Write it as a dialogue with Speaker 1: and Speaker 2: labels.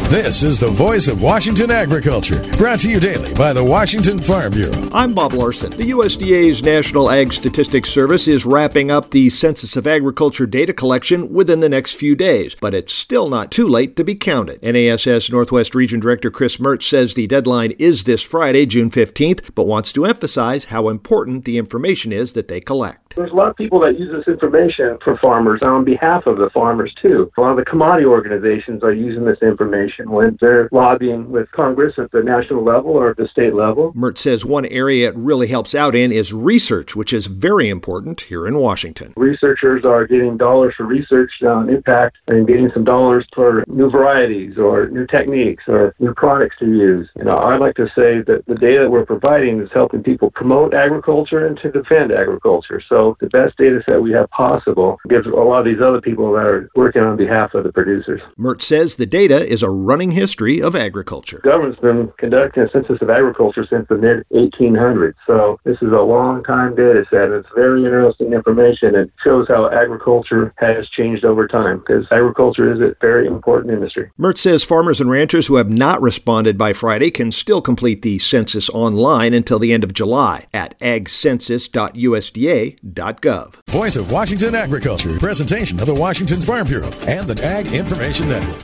Speaker 1: This is the voice of Washington agriculture, brought to you daily by the Washington Farm Bureau.
Speaker 2: I'm Bob Larson. The USDA's National Ag Statistics Service is wrapping up the Census of Agriculture data collection within the next few days, but it's still not too late to be counted. NASS Northwest Region Director Chris Mertz says the deadline is this Friday, June 15th, but wants to emphasize how important the information is that they collect.
Speaker 3: There's a lot of people that use this information for farmers on behalf of the farmers, too. A lot of the commodity organizations are using this information when they're lobbying with Congress at the national level or at the state level.
Speaker 2: Mertz says one area it really helps out in is research, which is very important here in Washington.
Speaker 3: Researchers are getting dollars for research on impact and getting some dollars for new varieties or new techniques or new products to use. I'd like to say that the data we're providing is helping people promote agriculture and to defend agriculture. So the best data set we have possible gives a lot of these other people that are working on behalf of the producers.
Speaker 2: Mertz says the data is a running history of agriculture.
Speaker 3: The government's been conducting a census of agriculture since the mid-1800s, so this is a long-time data set. It's very interesting information. It shows how agriculture has changed over time, because agriculture is a very important industry.
Speaker 2: Mertz says farmers and ranchers who have not responded by Friday can still complete the census online until the end of July at agcensus.usda.gov.
Speaker 1: Voice of Washington Agriculture, presentation of the Washington Farm Bureau and the Ag Information Network.